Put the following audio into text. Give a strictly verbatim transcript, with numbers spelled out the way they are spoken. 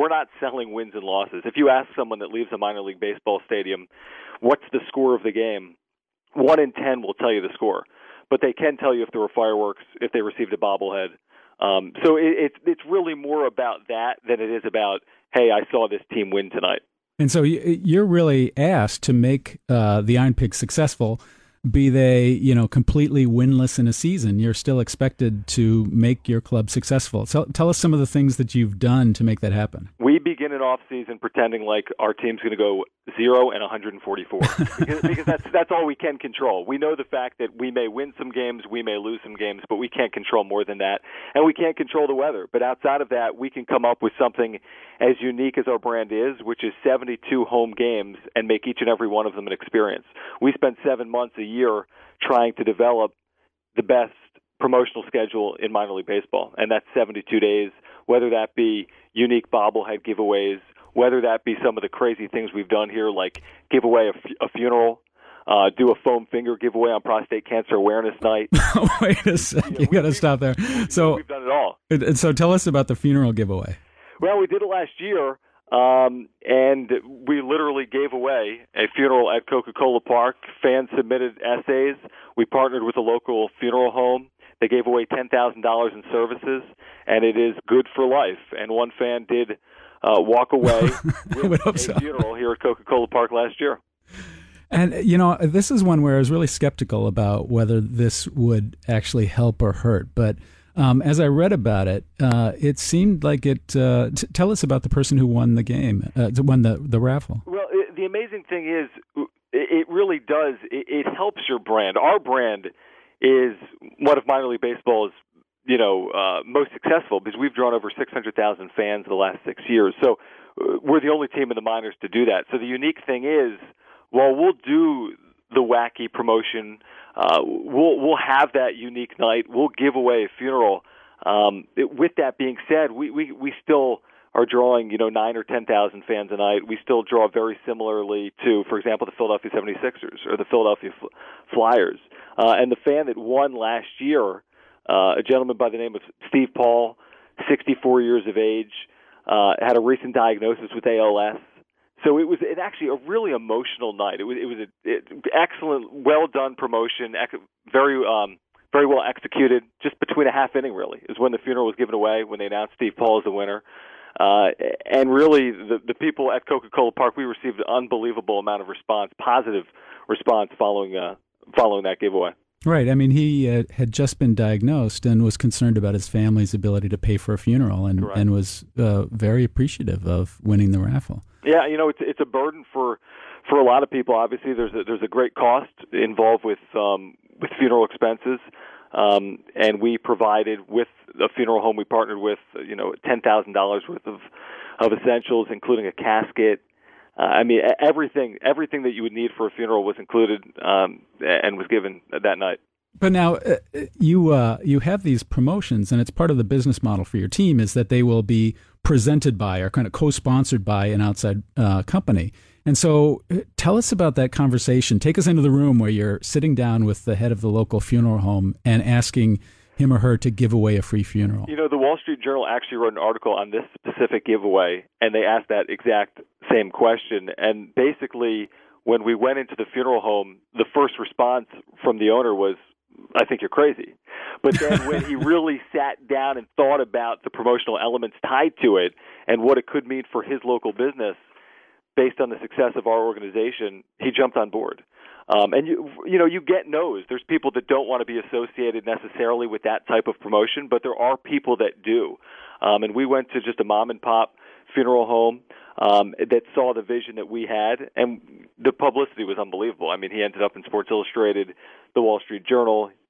we're not selling wins and losses. If you ask someone that leaves a minor league baseball stadium, what's the score of the game? One in ten will tell you the score, but they can tell you if there were fireworks, if they received a bobblehead. Um, so it, it's it's really more about that than it is about, hey, I saw this team win tonight. And so you're really asked to make uh, the Iron Pigs successful. Be they, you know, completely winless in a season, you're still expected to make your club successful. So tell us some of the things that you've done to make that happen. We begin an off season pretending like our team's going to go zero and one hundred forty-four because, because that's that's all we can control. We know the fact that we may win some games, we may lose some games, but we can't control more than that, and we can't control the weather. But outside of that, we can come up with something as unique as our brand is, which is seventy-two home games, and make each and every one of them an experience. We spent seven months a year year trying to develop the best promotional schedule in minor league baseball, and that's seventy-two days, whether that be unique bobblehead giveaways, whether that be some of the crazy things we've done here, like give away a, f- a funeral, uh, do a foam finger giveaway on Prostate Cancer Awareness Night. Wait a second, you, know, you got to stop there. So we've done it all. And so tell us about the funeral giveaway. Well, we did it last year. Um, and we literally gave away a funeral at Coca-Cola Park. Fans submitted essays. We partnered with a local funeral home. They gave away ten thousand dollars in services, and it is good for life. And one fan did uh, walk away with a so. funeral here at Coca-Cola Park last year. And, you know, this is one where I was really skeptical about whether this would actually help or hurt. But Um, as I read about it, uh, it seemed like it. Uh, t- tell us about the person who won the game, uh, won the, the raffle. Well, it, the amazing thing is, it, it really does. It, it helps your brand. Our brand is one of minor league baseball's, you know, uh, most successful because we've drawn over six hundred thousand fans in the last six years. So uh, we're the only team in the minors to do that. So the unique thing is, while we'll do the wacky promotion, uh, we'll we'll have that unique night. We'll give away a funeral. Um, it, with that being said, we, we, we still are drawing, you know, nine or ten thousand fans a night. We still draw very similarly to, for example, the Philadelphia seventy-sixers or the Philadelphia Flyers. Uh, and the fan that won last year, uh, a gentleman by the name of Steve Paul, sixty-four years of age, uh, had a recent diagnosis with A L S. So it was it actually a really emotional night. It was it was an excellent, well done promotion, ec- very um, very well executed. Just between a half inning, really, is when the funeral was given away when they announced Steve Paul as the winner. Uh, and really, the the people at Coca-Cola Park, we received an unbelievable amount of response, positive response following uh, following that giveaway. Right. I mean, he uh, had just been diagnosed and was concerned about his family's ability to pay for a funeral, and Correct. and was uh, very appreciative of winning the raffle. Yeah, you know, it's it's a burden for for a lot of people. Obviously, there's a, there's a great cost involved with um, with funeral expenses, um, and we provided with a funeral home we partnered with, you know, ten thousand dollars worth of of essentials, including a casket. Uh, I mean, everything everything that you would need for a funeral was included um, and was given that night. But now uh, you uh, you have these promotions, and it's part of the business model for your team is that they will be presented by or kind of co-sponsored by an outside uh, company. And so uh, tell us about that conversation. Take us into the room where you're sitting down with the head of the local funeral home and asking him or her to give away a free funeral. You know, the Wall Street Journal actually wrote an article on this specific giveaway, and they asked that exact same question. And basically, when we went into the funeral home, the first response from the owner was, I think you're crazy. But then when he really sat down and thought about the promotional elements tied to it and what it could mean for his local business based on the success of our organization, he jumped on board. Um, and, you you know, you get no's. There's people that don't want to be associated necessarily with that type of promotion, but there are people that do. Um, and we went to just a mom-and-pop funeral home um, that saw the vision that we had, and the publicity was unbelievable. I mean, he ended up in Sports Illustrated, the Wall Street Journal.